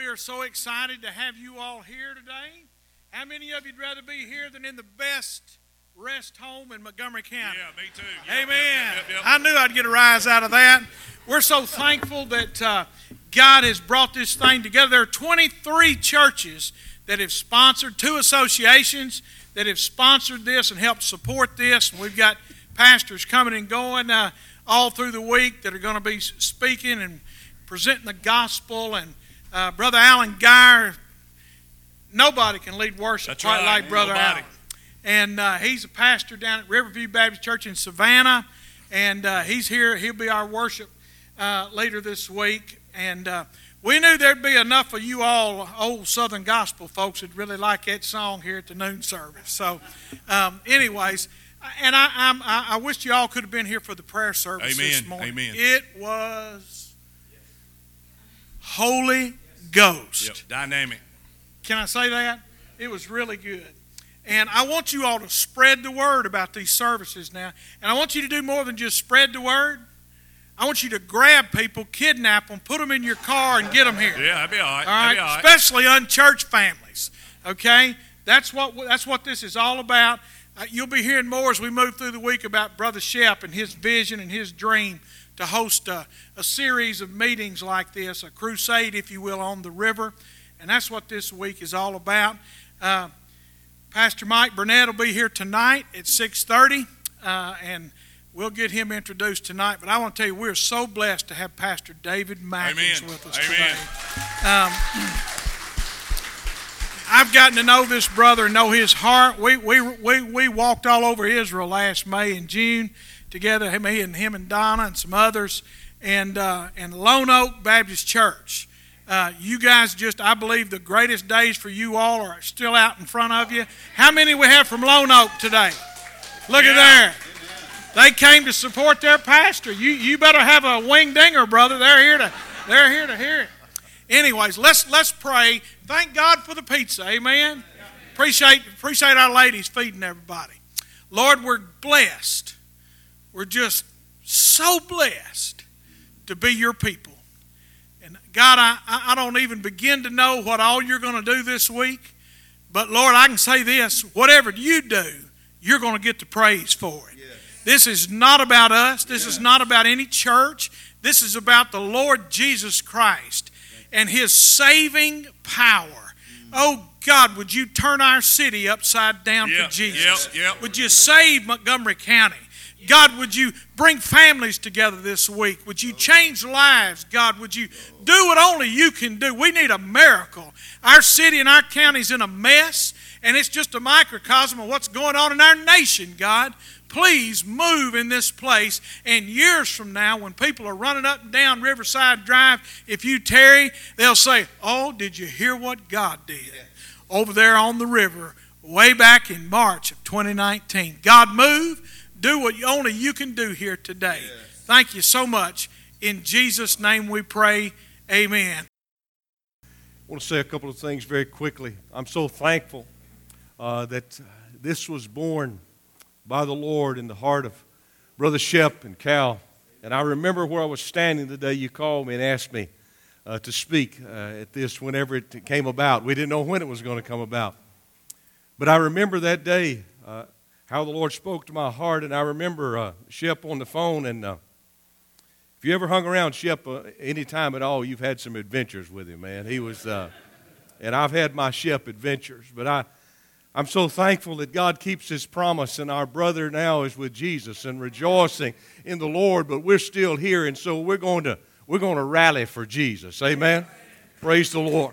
we are so excited to have you all here today. How many of you'd rather be here than in the best rest home in Montgomery County? Yeah, me too. Amen. Yep. I knew I'd get a rise out of that. We're so thankful that God has brought this thing together. There are 23 churches that have sponsored, 2 associations that have sponsored this and helped support this. And we've got pastors coming and going all through the week that are going to be speaking and presenting the gospel. And Brother Alan Geyer, nobody can lead worship quite like Brother Alan. And he's a pastor down at Riverview Baptist Church in Savannah. And he's here. He'll be our worship leader this week. And we knew there'd be enough of you all old Southern gospel folks that really like that song here at the noon service. So anyways, and I wish you all could have been here for the prayer service this morning. Amen. It was Holy Ghost. Yep. Dynamic. Can I say that? It was really good. And I want you all to spread the word about these services now. And I want you to do more than just spread the word. I want you to grab people, kidnap them, put them in your car, and get them here. Yeah, that'd be all right. All right? Especially unchurched families. Okay? That's what this is all about. You'll be hearing more as we move through the week about Brother Shep and his vision and his dream to host a series of meetings like this, a crusade, if you will, on the river. And that's what this week is all about. Pastor Mike Burnett will be here tonight at 6:30, and we'll get him introduced tonight. But I want to tell you, we're so blessed to have Pastor David Mackins with us today. I've gotten to know this brother and know his heart. We walked all over Israel last May and June together, me and him and Donna and some others, and Lone Oak Baptist Church. You guys I believe the greatest days for you all are still out in front of you. How many we have from Lone Oak today? Look at there. They came to support their pastor. You better have a wing dinger, brother. They're here to hear it. Anyways, let's pray. Thank God for the pizza. Amen. Appreciate our ladies feeding everybody. Lord, we're blessed. We're just so blessed to be your people. And God, I don't even begin to know what all you're going to do this week. But Lord, I can say this, whatever you do, you're going to get the praise for it. Yes. This is not about us. This is not about any church. This is about the Lord Jesus Christ and his saving power. Oh God, would you turn our city upside down for Jesus? Would you save Montgomery County? God, would you bring families together this week? Would you change lives? God, would you do what only you can do? We need a miracle. Our city and our county's in a mess, and it's just a microcosm of what's going on in our nation, God. Please move in this place, and years from now, when people are running up and down Riverside Drive, if you tarry, they'll say, oh, did you hear what God did over there on the river way back in March of 2019? God, move. Do what only you can do here today. Yes. Thank you so much. In Jesus' name we pray. Amen. I want to say a couple of things very quickly. I'm so thankful that this was born by the Lord in the heart of Brother Shep and Cal. And I remember where I was standing the day you called me and asked me to speak at this whenever it came about. We didn't know when it was going to come about. But I remember that day how the Lord spoke to my heart, and I remember Shep on the phone, and if you ever hung around Shep any time at all, you've had some adventures with him, man. He was, and I've had my Shep adventures, but I'm so thankful that God keeps his promise, and our brother now is with Jesus and rejoicing in the Lord, but we're still here, and so we're going to rally for Jesus. Amen? Praise the Lord.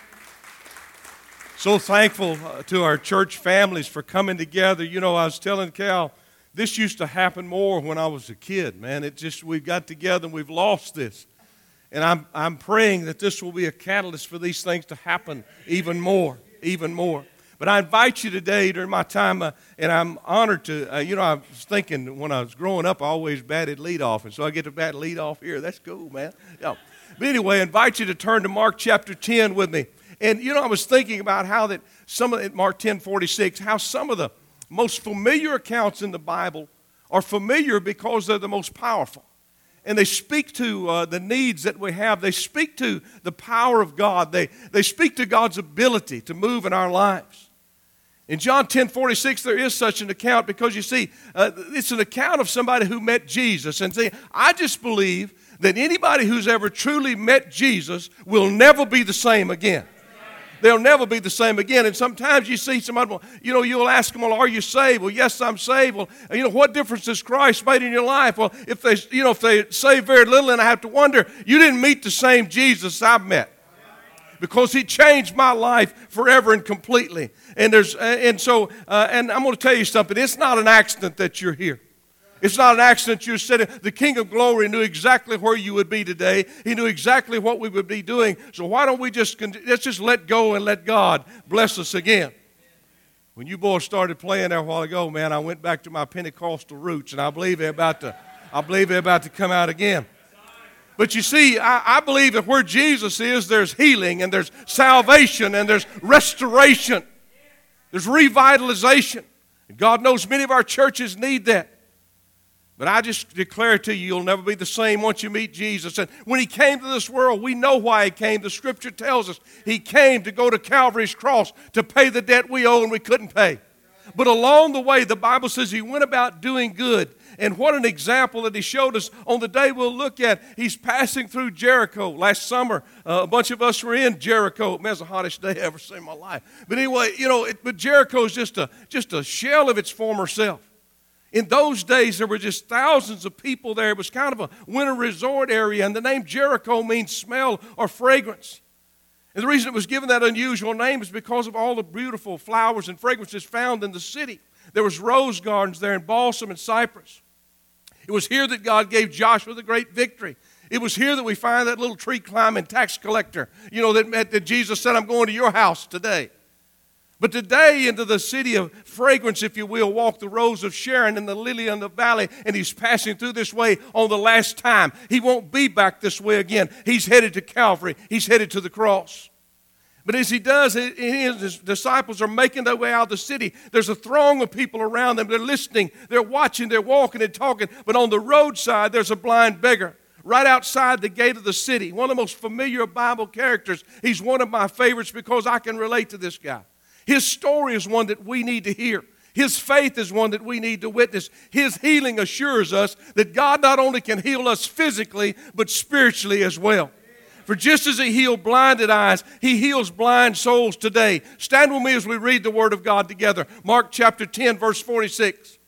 So thankful to our church families for coming together. You know, I was telling Cal, this used to happen more when I was a kid, man. We got together and we've lost this. And I'm praying that this will be a catalyst for these things to happen even more. But I invite you today during my time, and I'm honored to, I was thinking when I was growing up, I always batted leadoff, and so I get to bat leadoff here. That's cool, man. Yeah. But anyway, I invite you to turn to Mark chapter 10 with me. And, I was thinking about how that Mark 10:46, how some of the most familiar accounts in the Bible are familiar because they're the most powerful. and they speak to the needs that we have. They speak to the power of God. They speak to God's ability to move in our lives. In John 10:46, there is such an account because you see, it's an account of somebody who met Jesus. And see, I just believe that anybody who's ever truly met Jesus will never be the same again. They'll never be the same again. And sometimes you see somebody, you'll ask them, well, are you saved? Well, yes, I'm saved. Well, what difference has Christ made in your life? Well, if they say very little, and I have to wonder, you didn't meet the same Jesus I've met. Because he changed my life forever and completely. And I'm going to tell you something. It's not an accident that you're here. It's not an accident you're sitting. The King of Glory knew exactly where you would be today. He knew exactly what we would be doing. So why don't we let's just let go and let God bless us again. When you boys started playing there a while ago, man, I went back to my Pentecostal roots, and I believe they're about to come out again. But you see, I believe that where Jesus is, there's healing, and there's salvation, and there's restoration. There's revitalization. And God knows many of our churches need that. But I just declare to you, you'll never be the same once you meet Jesus. And when he came to this world, we know why he came. The Scripture tells us he came to go to Calvary's cross to pay the debt we owe and we couldn't pay. But along the way, the Bible says he went about doing good. And what an example that he showed us on the day we'll look at. He's passing through Jericho. Last summer, a bunch of us were in Jericho. Man, it's the hottest day I've ever seen in my life. But anyway, but Jericho's just a shell of its former self. In those days, there were just thousands of people there. It was kind of a winter resort area, and the name Jericho means smell or fragrance. And the reason it was given that unusual name is because of all the beautiful flowers and fragrances found in the city. There was rose gardens there and balsam and cypress. It was here that God gave Joshua the great victory. It was here that we find that little tree climbing tax collector, that Jesus said, I'm going to your house today. But today, into the city of fragrance, if you will, walk the rose of Sharon and the lily in the valley, and he's passing through this way on the last time. He won't be back this way again. He's headed to Calvary. He's headed to the cross. But as he does, his disciples are making their way out of the city. There's a throng of people around them. They're listening. They're watching. They're walking and talking. But on the roadside, there's a blind beggar. Right outside the gate of the city. One of the most familiar Bible characters. He's one of my favorites because I can relate to this guy. His story is one that we need to hear. His faith is one that we need to witness. His healing assures us that God not only can heal us physically, but spiritually as well. For just as he healed blinded eyes, he heals blind souls today. Stand with me as we read the Word of God together. Mark chapter 10, verse 46.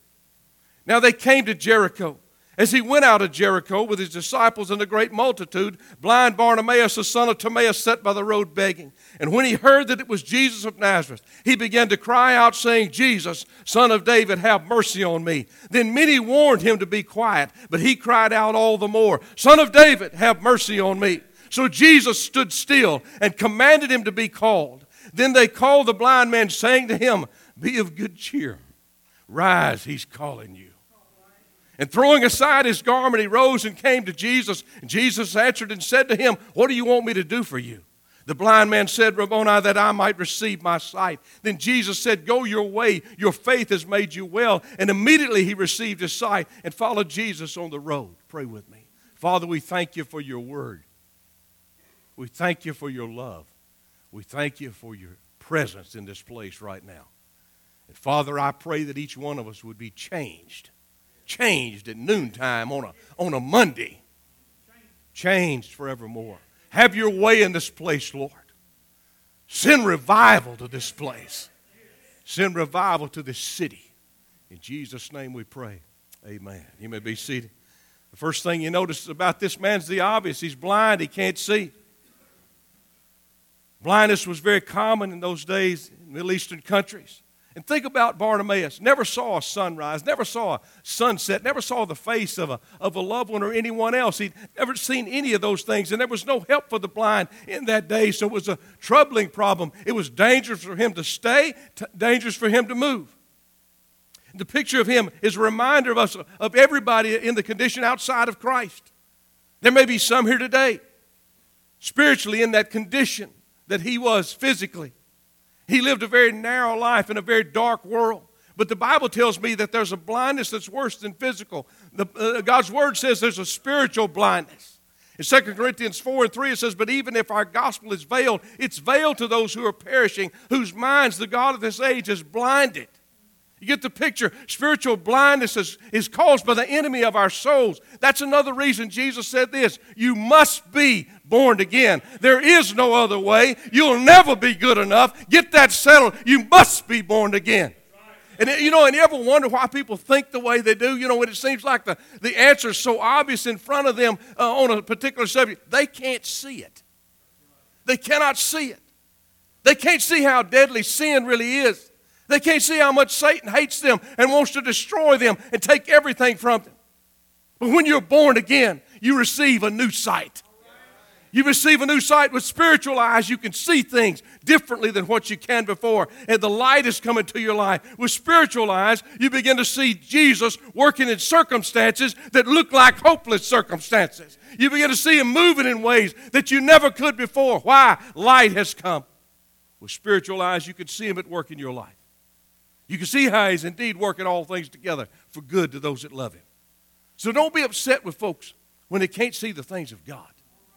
Now they came to Jericho. As he went out of Jericho with his disciples and a great multitude, blind Bartimaeus, the son of Timaeus, sat by the road begging. And when he heard that it was Jesus of Nazareth, he began to cry out, saying, Jesus, Son of David, have mercy on me. Then many warned him to be quiet, but he cried out all the more, Son of David, have mercy on me. So Jesus stood still and commanded him to be called. Then they called the blind man, saying to him, Be of good cheer. Rise, he's calling you. And throwing aside his garment, he rose and came to Jesus. And Jesus answered and said to him, What do you want me to do for you? The blind man said, Rabboni, that I might receive my sight. Then Jesus said, Go your way. Your faith has made you well. And immediately he received his sight and followed Jesus on the road. Pray with me. Father, we thank you for your word. We thank you for your love. We thank you for your presence in this place right now. And Father, I pray that each one of us would be changed at noontime on a Monday, changed forevermore. Have your way in this place, Lord. Send revival to this place. Send revival to this city. In Jesus' name we pray. Amen. You may be seated. The first thing you notice about this man's the obvious. He's blind. He can't see. Blindness was very common in those days in Middle Eastern countries. And think about Bartimaeus. Never saw a sunrise, never saw a sunset, never saw the face of a loved one or anyone else. He'd never seen any of those things, and there was no help for the blind in that day, so it was a troubling problem. It was dangerous for him to stay, dangerous for him to move. The picture of him is a reminder of us, of everybody in the condition outside of Christ. There may be some here today, spiritually in that condition that he was physically. He lived a very narrow life in a very dark world. But the Bible tells me that there's a blindness that's worse than physical. God's Word says there's a spiritual blindness. In 2 Corinthians 4:3 it says, but even if our gospel is veiled, it's veiled to those who are perishing, whose minds the God of this age has blinded. You get the picture. Spiritual blindness is caused by the enemy of our souls. That's another reason Jesus said this: you must be born again. There is no other way. You'll never be good enough. Get that settled. You must be born again. And you ever wonder why people think the way they do? When it seems like the answer is so obvious in front of them on a particular subject, they can't see it. They cannot see it. They can't see how deadly sin really is. They can't see how much Satan hates them and wants to destroy them and take everything from them. But when you're born again, you receive a new sight. You receive a new sight with spiritual eyes. You can see things differently than what you can before. And the light is coming to your life. With spiritual eyes, you begin to see Jesus working in circumstances that look like hopeless circumstances. You begin to see Him moving in ways that you never could before. Why? Light has come. With spiritual eyes, you can see Him at work in your life. You can see how He's indeed working all things together for good to those that love Him. So don't be upset with folks when they can't see the things of God.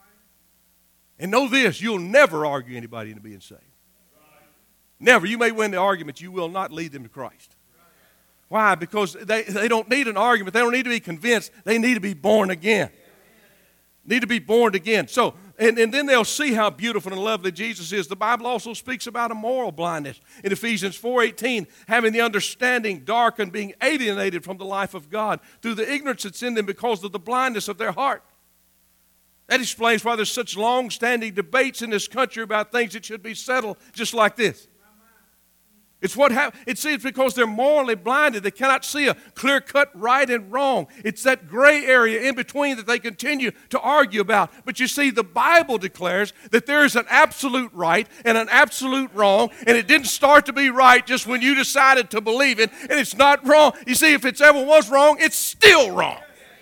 And know this, you'll never argue anybody into being saved. Never. You may win the argument, you will not lead them to Christ. Why? Because they don't need an argument. They don't need to be convinced. They need to be born again. Need to be born again. So, and then they'll see how beautiful and lovely Jesus is. The Bible also speaks about a moral blindness. In Ephesians 4:18, having the understanding darkened, being alienated from the life of God through the ignorance that's in them because of the blindness of their heart. That explains why there's such long-standing debates in this country about things that should be settled just like this. It's because they're morally blinded. They cannot see a clear-cut right and wrong. It's that gray area in between that they continue to argue about. But you see, the Bible declares that there is an absolute right and an absolute wrong, and it didn't start to be right just when you decided to believe it, and it's not wrong. You see, if it ever was wrong, it's still wrong.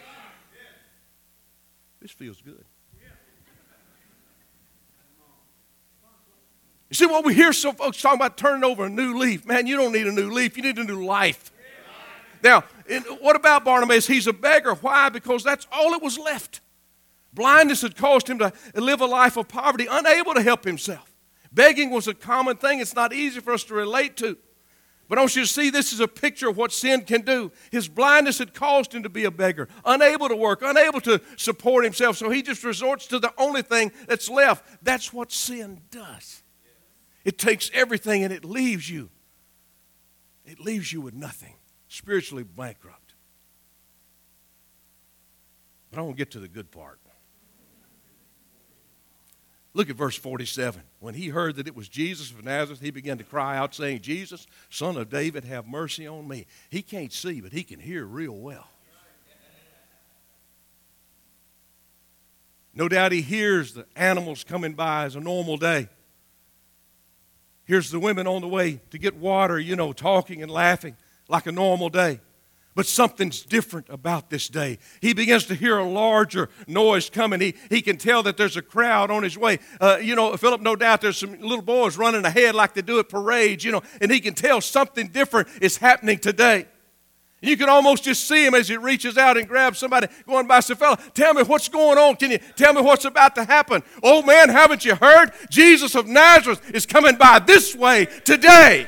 This feels good. You see, what we hear some folks talking about turning over a new leaf. Man, you don't need a new leaf. You need a new life. Now, what about Bartimaeus? He's a beggar. Why? Because that's all that was left. Blindness had caused him to live a life of poverty, unable to help himself. Begging was a common thing. It's not easy for us to relate to. But I want you to see this is a picture of what sin can do. His blindness had caused him to be a beggar, unable to work, unable to support himself. So he just resorts to the only thing that's left. That's what sin does. It takes everything and it leaves you. It leaves you with nothing, spiritually bankrupt. But I want to get to the good part. Look at verse 47. When he heard that it was Jesus of Nazareth, he began to cry out, saying, Jesus, Son of David, have mercy on me. He can't see, but he can hear real well. No doubt he hears the animals coming by as a normal day. Here's the women on the way to get water, talking and laughing like a normal day. But something's different about this day. He begins to hear a larger noise coming. He can tell that there's a crowd on his way. Philip, no doubt there's some little boys running ahead like they do at parades, and he can tell something different is happening today. You can almost just see him as he reaches out and grabs somebody going by. Say, fella, tell me what's going on. Can you tell me what's about to happen? Oh, man, haven't you heard? Jesus of Nazareth is coming by this way today.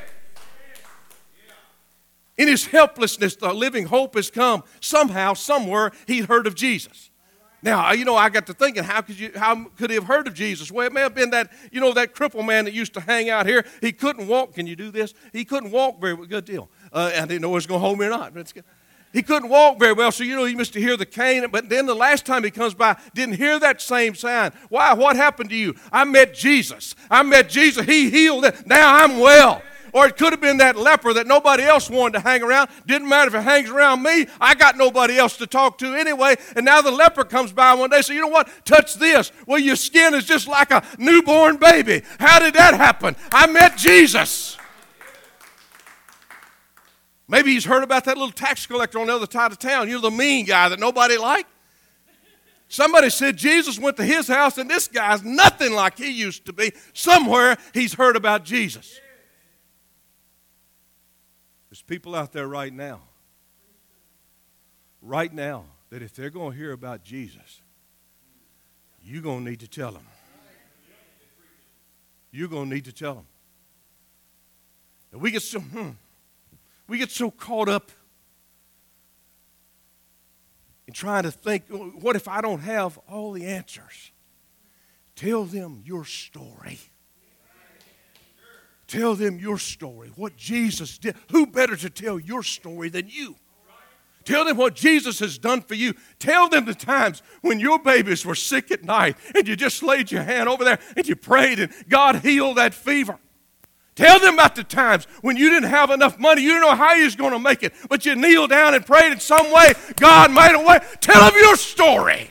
In his helplessness, the living hope has come. Somehow, somewhere, he'd heard of Jesus. Now, I got to thinking, how could he have heard of Jesus? Well, it may have been that crippled man that used to hang out here. He couldn't walk. Can you do this? He couldn't walk very well. Good deal. I didn't know he was going to hold me or not. But he couldn't walk very well, so he must hear the cane. But then the last time he comes by, didn't hear that same sound. Why? What happened to you? I met Jesus. He healed it. Now I'm well. Or it could have been that leper that nobody else wanted to hang around. Didn't matter if it hangs around me. I got nobody else to talk to anyway. And now the leper comes by one day and says, you know what? Touch this. Well, your skin is just like a newborn baby. How did that happen? I met Jesus. Maybe he's heard about that little tax collector on the other side of town. The mean guy that nobody liked. Somebody said Jesus went to his house and this guy's nothing like he used to be. Somewhere he's heard about Jesus. There's people out there right now, that if they're going to hear about Jesus, you're going to need to tell them. You're going to need to tell them. And we get so caught up in trying to think, what if I don't have all the answers? Tell them your story. Tell them your story, what Jesus did. Who better to tell your story than you? Tell them what Jesus has done for you. Tell them the times when your babies were sick at night and you just laid your hand over there and you prayed and God healed that fever. Tell them about the times when you didn't have enough money. You didn't know how you was going to make it, but you kneeled down and prayed in some way. God made a way. Tell them your story.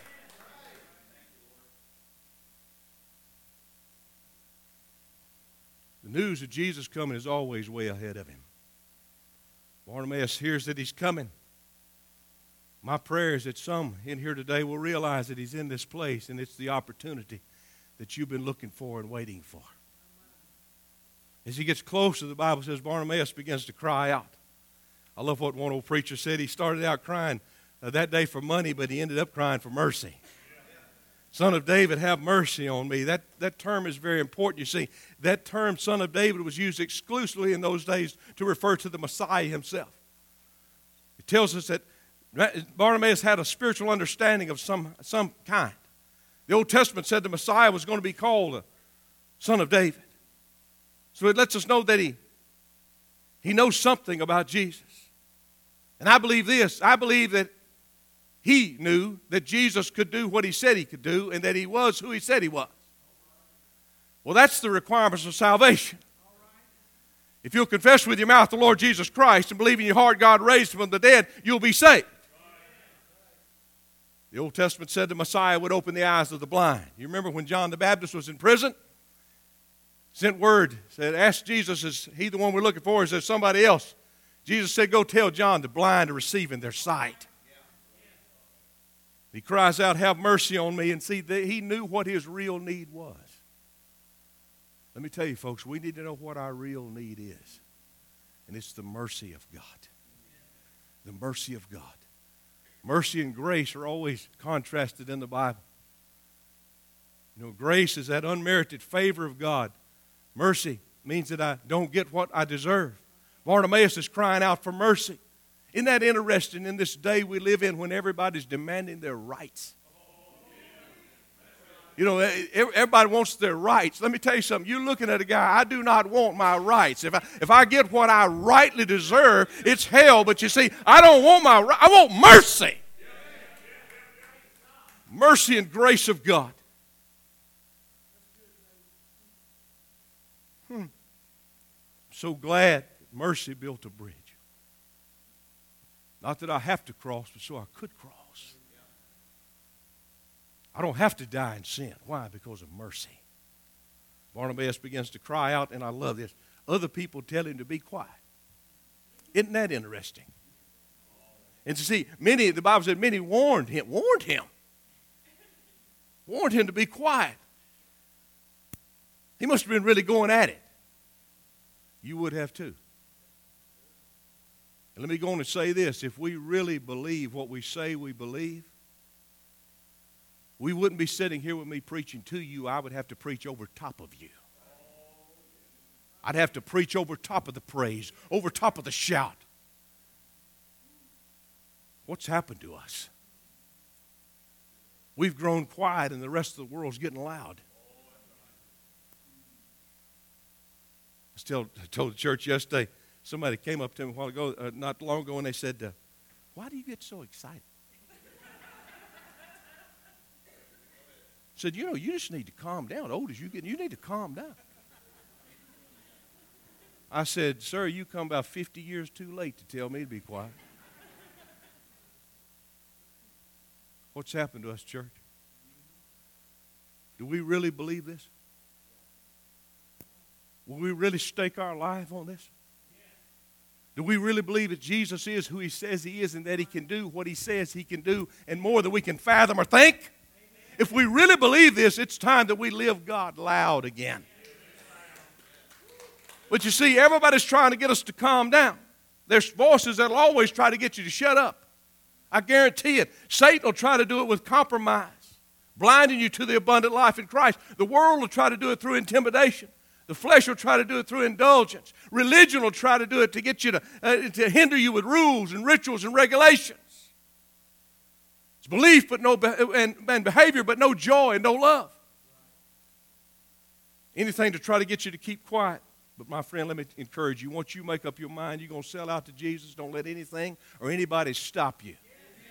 The news of Jesus coming is always way ahead of him. Bartimaeus hears that he's coming. My prayer is that some in here today will realize that he's in this place and it's the opportunity that you've been looking for and waiting for. As he gets closer, the Bible says Bartimaeus begins to cry out. I love what one old preacher said. He started out crying that day for money, but he ended up crying for mercy. Son of David, have mercy on me. That term is very important. You see, that term, Son of David, was used exclusively in those days to refer to the Messiah himself. It tells us that Bartimaeus had a spiritual understanding of some kind. The Old Testament said the Messiah was going to be called a Son of David. So it lets us know that he knows something about Jesus. And I believe this. I believe that he knew that Jesus could do what he said he could do and that he was who he said he was. Well, that's the requirements of salvation. If you'll confess with your mouth the Lord Jesus Christ and believe in your heart God raised him from the dead, you'll be saved. The Old Testament said the Messiah would open the eyes of the blind. You remember when John the Baptist was in prison? Sent word, said, ask Jesus, is he the one we're looking for, or is there somebody else? Jesus said, go tell John the blind are receiving their sight. He cries out, have mercy on me. And see, he knew what his real need was. Let me tell you, folks, we need to know what our real need is. And it's the mercy of God. The mercy of God. Mercy and grace are always contrasted in the Bible. You know, grace is that unmerited favor of God. Mercy means that I don't get what I deserve. Bartimaeus is crying out for mercy. Isn't that interesting in this day we live in when everybody's demanding their rights? You know, everybody wants their rights. Let me tell you something. You're looking at a guy, I do not want my rights. If I get what I rightly deserve, it's hell. But you see, I don't want my rights. I want mercy. Mercy and grace of God. I'm so glad that mercy built a bridge. Not that I have to cross, but so I could cross. I don't have to die in sin. Why? Because of mercy. Bartimaeus begins to cry out, and I love this. Other people tell him to be quiet. Isn't that interesting? And to see, the Bible said many warned him to be quiet. He must have been really going at it. You would have too. And let me go on and say this. If we really believe what we say we believe, we wouldn't be sitting here with me preaching to you. I would have to preach over top of you. I'd have to preach over top of the praise, over top of the shout. What's happened to us? We've grown quiet and the rest of the world's getting loud. I told the church yesterday, somebody came up to me a while ago, not long ago, and they said, why do you get so excited? I said, you just need to calm down. Old as you get, you need to calm down. I said, sir, you come about 50 years too late to tell me to be quiet. What's happened to us, church? Do we really believe this? Will we really stake our life on this? Do we really believe that Jesus is who he says he is and that he can do what he says he can do and more than we can fathom or think? Amen. If we really believe this, it's time that we live God loud again. But you see, everybody's trying to get us to calm down. There's voices that will always try to get you to shut up. I guarantee it. Satan will try to do it with compromise, blinding you to the abundant life in Christ. The world will try to do it through intimidation. The flesh will try to do it through indulgence. Religion will try to do it to get you to hinder you with rules and rituals and regulations. It's belief but and behavior but no joy and no love. Anything to try to get you to keep quiet. But my friend, let me encourage you. Once you make up your mind, you're going to sell out to Jesus. Don't let anything or anybody stop you.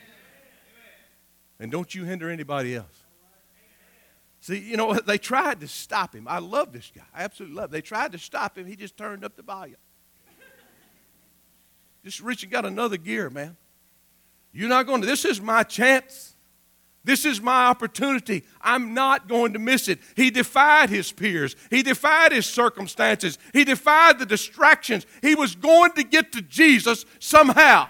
And don't you hinder anybody else. See, you know what? They tried to stop him. I love this guy. I absolutely love him. They tried to stop him. He just turned up the volume. Just reach and got another gear, man. You're not going to. This is my chance. This is my opportunity. I'm not going to miss it. He defied his peers. He defied his circumstances. He defied the distractions. He was going to get to Jesus somehow.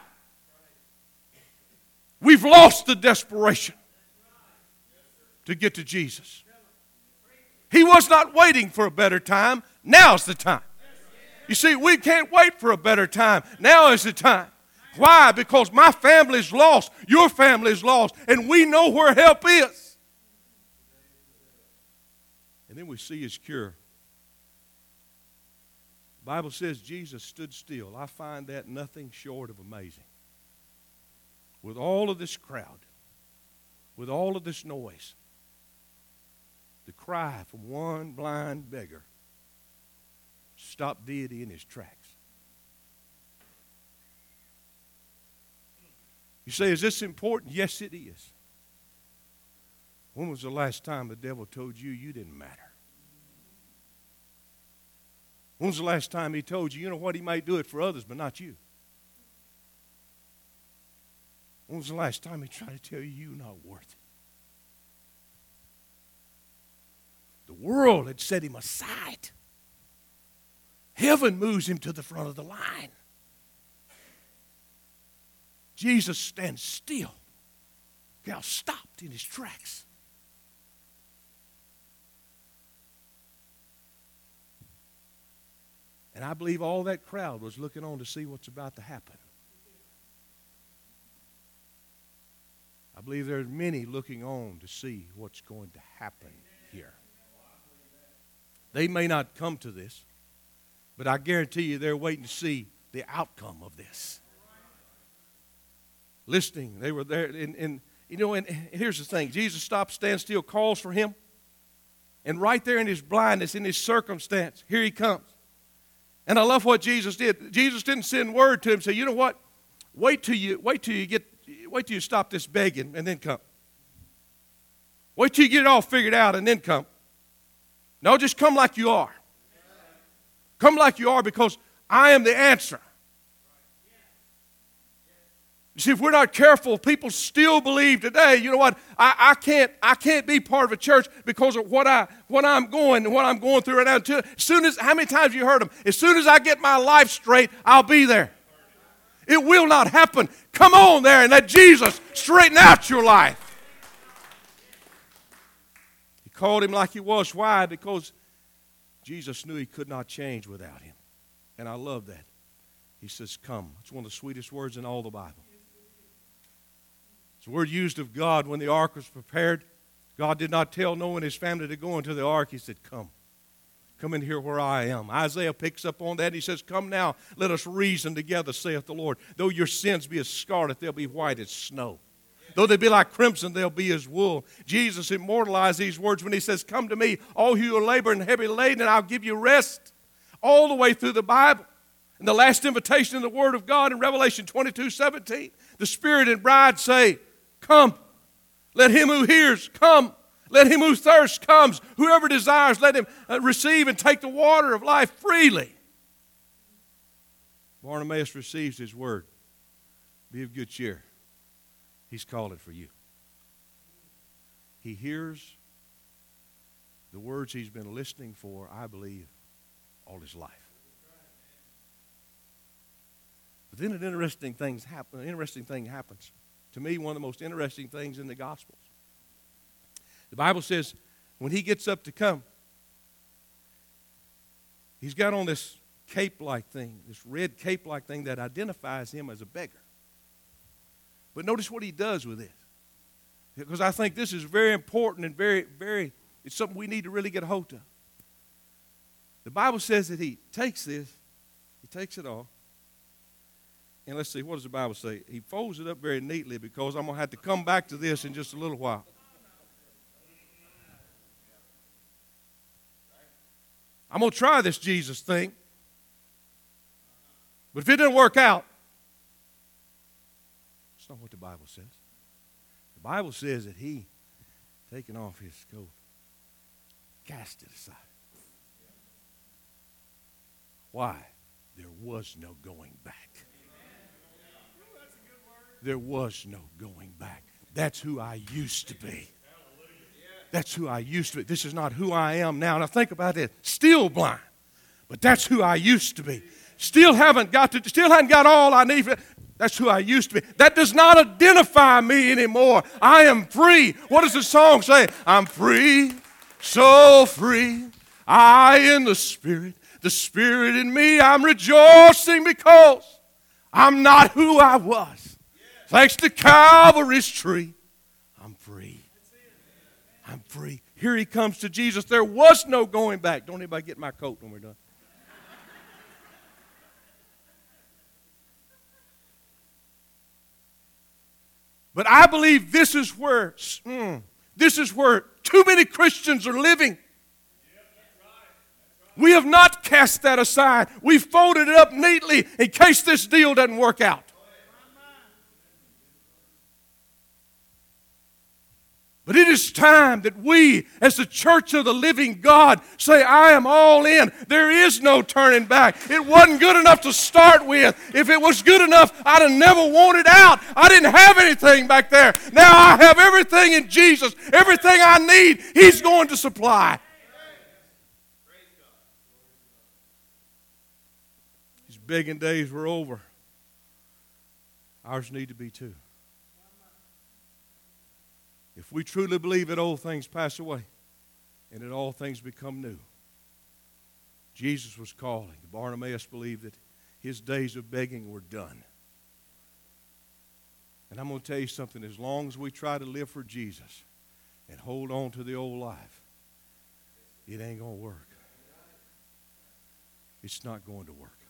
We've lost the desperation to get to Jesus. He was not waiting for a better time. Now's the time. You see, we can't wait for a better time. Now is the time. Why? Because my family's lost, your family's lost, and we know where help is. And then we see his cure. The Bible says Jesus stood still. I find that nothing short of amazing. With all of this crowd, with all of this noise, the cry from one blind beggar stopped deity in his tracks. You say, is this important? Yes, it is. When was the last time the devil told you you didn't matter? When was the last time he told you, you know what, he might do it for others, but not you? When was the last time he tried to tell you you're not worth it? The world had set him aside. Heaven moves him to the front of the line. Jesus stands still. Gal stopped in his tracks. And I believe all that crowd was looking on to see what's about to happen. I believe there's many looking on to see what's going to happen here. They may not come to this, but I guarantee you they're waiting to see the outcome of this. Listening, they were there, and here's the thing. Jesus stops, stands still, calls for him, and right there in his blindness, in his circumstance, here he comes. And I love what Jesus did. Jesus didn't send word to him, say, you know what? Wait till you stop this begging and then come. Wait till you get it all figured out and then come. No, just come like you are. Come like you are, because I am the answer. You see, if we're not careful, people still believe today, you know what, I can't be part of a church because of what I'm going through right now. How many times have you heard them? As soon as I get my life straight, I'll be there. It will not happen. Come on there and let Jesus straighten out your life. He called him like he was. Why? Because Jesus knew he could not change without him. And I love that. He says, come. It's one of the sweetest words in all the Bible. It's a word used of God when the ark was prepared. God did not tell Noah and his family to go into the ark. He said, come. Come in here where I am. Isaiah picks up on that. And he says, come now, let us reason together, saith the Lord. Though your sins be as scarlet, they'll be white as snow. Though they be like crimson, they'll be as wool. Jesus immortalized these words when he says, come to me, all who are laboring and heavy laden, and I'll give you rest. All the way through the Bible. And the last invitation in the Word of God in Revelation 22:17, the Spirit and bride say, come. Let him who hears come. Let him who thirsts comes. Whoever desires, let him receive and take the water of life freely. Bartimaeus receives his word. Be of good cheer. He's calling for you. He hears the words he's been listening for, I believe, all his life. But then an interesting thing happens. To me, one of the most interesting things in the Gospels. The Bible says when he gets up to come, he's got on this cape-like thing, this red cape-like thing that identifies him as a beggar. But notice what he does with it. Because I think this is very important and it's something we need to really get a hold of. The Bible says that he takes this, he takes it off, and let's see, what does the Bible say? He folds it up very neatly, because I'm going to have to come back to this in just a little while. I'm going to try this Jesus thing. But if it doesn't work out, that's not what the Bible says. The Bible says that he, taking off his coat, cast it aside. Why? There was no going back. There was no going back. That's who I used to be. That's who I used to be. This is not who I am now. Now think about it. Still blind, but that's who I used to be. Still haven't got all I need. That's who I used to be. That does not identify me anymore. I am free. What does the song say? I'm free, so free. I in the Spirit in me. I'm rejoicing because I'm not who I was. Thanks to Calvary's tree, I'm free. I'm free. Here he comes to Jesus. There was no going back. Don't anybody get my coat when we're done. But I believe this is where too many Christians are living. We have not cast that aside. We've folded it up neatly in case this deal doesn't work out. But it is time that we, as the church of the living God, say, I am all in. There is no turning back. It wasn't good enough to start with. If it was good enough, I'd have never wanted out. I didn't have anything back there. Now I have everything in Jesus. Everything I need, He's going to supply. His begging days were over. Ours need to be too. If we truly believe that old things pass away and that all things become new, Jesus was calling. Bartimaeus believed that his days of begging were done. And I'm going to tell you something. As long as we try to live for Jesus and hold on to the old life, it ain't going to work. It's not going to work.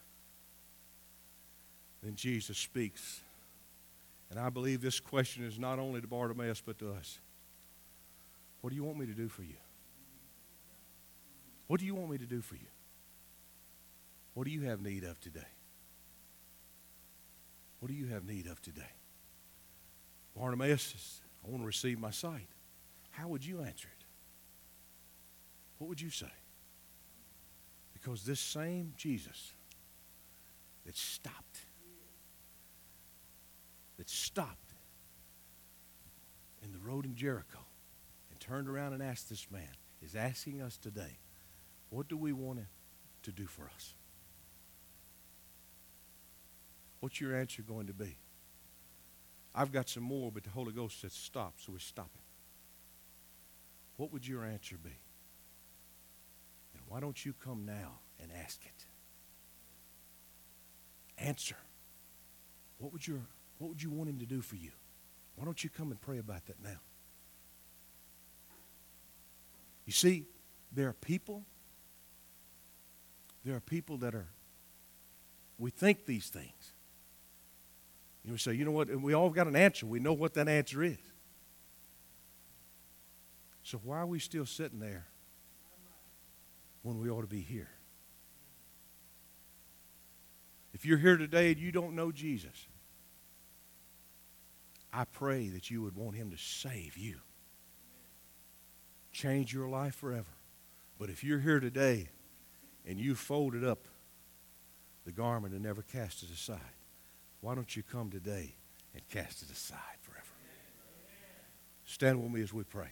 Then Jesus speaks. And I believe this question is not only to Bartimaeus, but to us. What do you want me to do for you? What do you want me to do for you? What do you have need of today? What do you have need of today? Bartimaeus says, I want to receive my sight. How would you answer it? What would you say? Because this same Jesus that stopped in the road in Jericho and turned around and asked this man is asking us today, what do we want to do for us? What's your answer going to be? I've got some more, but the Holy Ghost says stop, so we're stopping. What would your answer be? And why don't you come now and ask it? Answer. What would you want Him to do for you? Why don't you come and pray about that now? You see, there are people that we think these things. You say, you know what, we all got an answer. We know what that answer is. So why are we still sitting there when we ought to be here? If you're here today and you don't know Jesus, I pray that you would want Him to save you. Change your life forever. But if you're here today and you folded up the garment and never cast it aside, why don't you come today and cast it aside forever? Stand with me as we pray.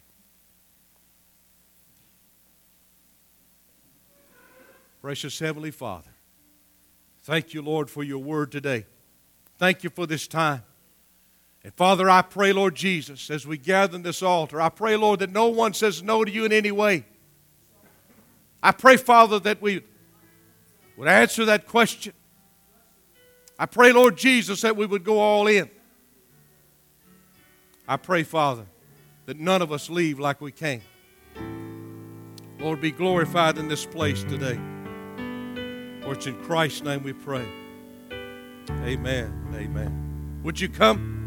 Precious Heavenly Father, thank you, Lord, for your word today. Thank you for this time. And Father, I pray, Lord Jesus, as we gather in this altar, I pray, Lord, that no one says no to you in any way. I pray, Father, that we would answer that question. I pray, Lord Jesus, that we would go all in. I pray, Father, that none of us leave like we came. Lord, be glorified in this place today. For it's in Christ's name we pray. Amen. Amen. Would you come?